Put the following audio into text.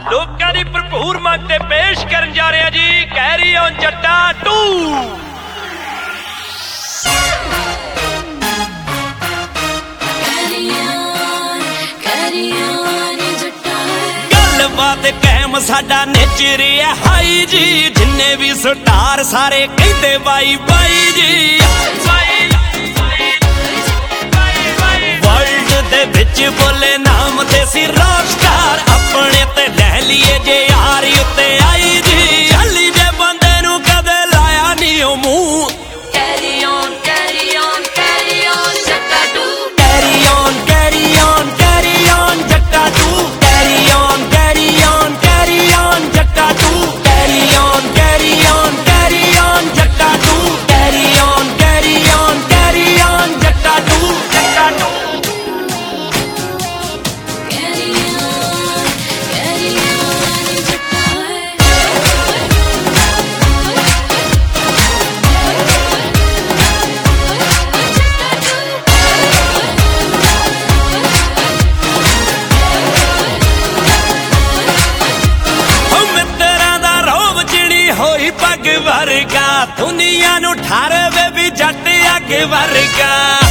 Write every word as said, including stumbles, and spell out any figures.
ਲੋਕਾਂ ਦੀ ਭਰਪੂਰ ਮੰਗ ਤੇ ਪੇਸ਼ ਕਰਨ ਜਾ ਰਿਹਾ ਜੀ ਕੈਰੀ ਔਨ ਜੱਟਾ ਟੂ। ਗੱਲਬਾਤ ਕਾਇਮ ਸਾਡਾ ਨੇਚਰ ਹੈ ਹਾਈ ਜੀ, ਜਿੰਨੇ ਵੀ ਸਟਾਰ ਸਾਰੇ ਕਹਿੰਦੇ ਬਾਈ ਬਾਈ ਜੀ। ਵਰਲਡ ਦੇ ਵਿੱਚ ਬੋਲੇ ਨਾਮ ਤੇ ਸੀ ਰੌਕ ਸਟਾਰ, ਆਪਣੇ ਤੇ ਲੈ ਲਈਏ ਜੇ ਯਾਰ ਉੱਤੇ ਆਈ ਜੀ। ਚੱਲੀ ਜੇ ਬੰਦੇ ਨੂੰ ਕਦੇ ਲਾਇਆ ਨੀ ਉਹ ਮੂੰਹ, carry on carry on carry on ਜੱਟਾ two, carry on carry on carry on ਜੱਟਾ two, carry on carry on carry on ਜੱਟਾ two, carry on carry on carry on ਜੱਟਾ two, carry on carry on carry on ਜੱਟਾ two, ਜੱਟਾ two. ਹੋਈ ਪੱਗ ਵਰਗਾ ਦੁਨੀਆ ਨੂੰ ਠਾਰਵੇ ਵੀ ਜੱਟ ਅੱਗ ਵਰਗਾ।